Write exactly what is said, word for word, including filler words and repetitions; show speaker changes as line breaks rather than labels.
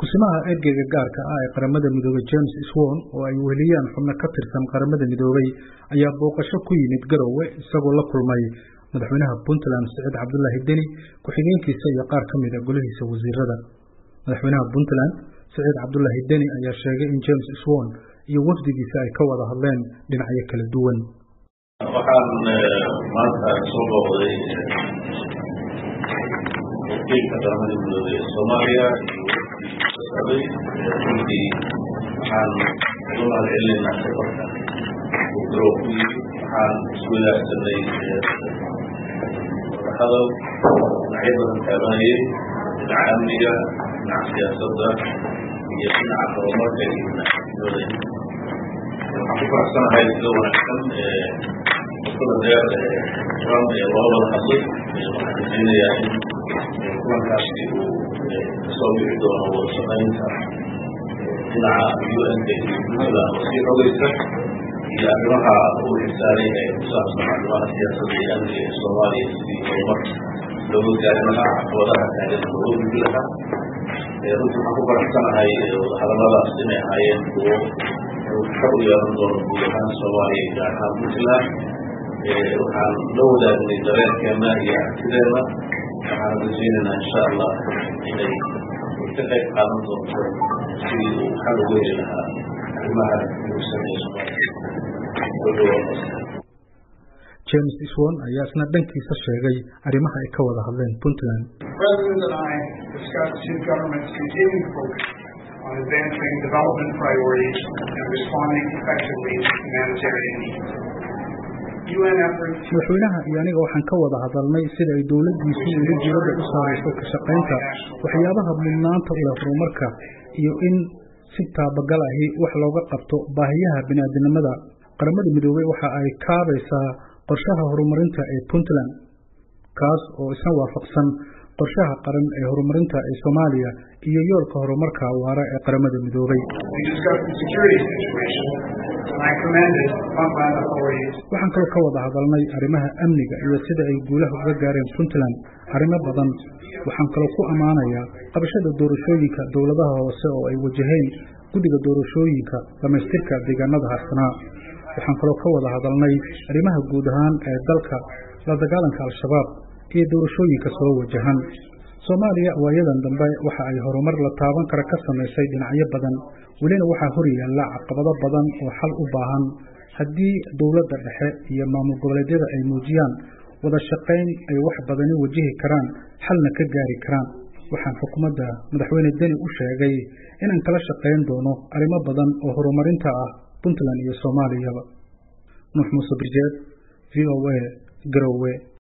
Kusimaha ergeyga gaarka ah ee qaramada midoobay James Swan oo ay weheliyaan xubno ka tirsan qaramada midoobay ayaa booqasho ku yimid Garowe isagoo la kulmay madaxweynaha Puntland Siciid Cabdullaahi Deni ku-xigeenkiisa iyo qaar ka mid ah golihiisa wasiirada. Madaxweynaha Puntland Siciid Cabdullaahi Deni ayaa sheegay in James Swan iyo wafdigiisa ay ka wada hadleen dhinacyo kala duwan.
waxaan maanta soo booqday wakiilka qaramada midoobay ee Soomaaliya runtii waxaan uga mahadcelinaynaa safarka uu Garowe ku yimid. waxaan isku wadaagsanay wadahadal dhinacyo badan taabanayay, dhinaca amniga, dhinaca siyaasadda iyo dhinaca horumarka iyo dhinaca dowladda. waxaan ku faraxsanahay sida wanaagsan waqtada dheer ee Trump ee loo wada hadlay. waxaan rajaynayaa in kulankaasi uu kasoo bixi doono wada shaqaynta dhinaca U N-ka iyo Puntland oo sii xogaysa iyo arrimaha uu xisaaray ee ku saabsan arrimaha siyaasadda iyo amniga ee Soomaaliya sidii horumar looga gaari lahaa, caqabadaha taagan looga gudbi lahaa. runtii waxaan ku faraxsanahay hadalladaas inay ahaayeen kuwo xog u yeelan doono guud ahaan Soomaaliya iyo gaar ahaan Puntland. waxaan la wadaagnay dareenkeena iyo aragtideena. waxaan rajaynaynaa insha Allah inay ka qayb qaadan doonto sidii uu xal ugu heli lahaa arrimaha muhiimsan ee Soomaaliya.
James Swan ayaa isna dhankiisa sheegay arrimaha ay ka wada hadleen Puntland.
President and I discussed two governments' continuing focus on advancing development priorities and responding effectively to humanitarian needs.
madaxweynaha iyo aniga waxaan ka wada hadalnay sida ay dowladdiisu ugu diiradda u saarayso ka shaqaynta waxyaabaha mudnaanta u leh horumarka iyo in si taabagal ahi wax looga qabto baahiyaha bini'aadanimada. qaramada midoobay waxa ay kaabaysaa qorshaha horumarinta ee Puntland, kaas oo isna waafaqsan qorshaha qaran ee horumarinta ee Soomaaliya iyo yoolka horumarka waara ee qaramada midoobay. waxaan kaloo ka wada hadalnay arrimaha amniga iyo sida ay guulaha uga gaareen Puntland arrimo badan. waxaan kaloo ku ammaanayaa qabashada doorashooyinka dowladaha hoose oo ay wajaheen guddiga doorashooyinka dhamaystirka deegaanada harsanaa. waxaan kaloo ka wada hadalnay arrimaha guud ahaan ee dalka, la dagaalanka al-shabaab iyo doorashooyinka soo wajahan. Soomaaliya waayadan dambe waxa ay horumar la taaban kara ka samaysay dhinacyo badan, welina waxaa hor yaalla caqabado badan oo xal u baahan. haddii dowladda dhexe iyo maamul goboleedyada ay muujiyaan wada shaqayn, ay wax badani wajihi karaan, xalna ka gaari karaan. waxaan xukuumadda madaxweyne Deni u sheegay inaan kala shaqayn doono arrimo badan oo horumarinta ah Puntland iyo Soomaaliyaba. Nuux Muuse Birjeed, V O A, Garowe.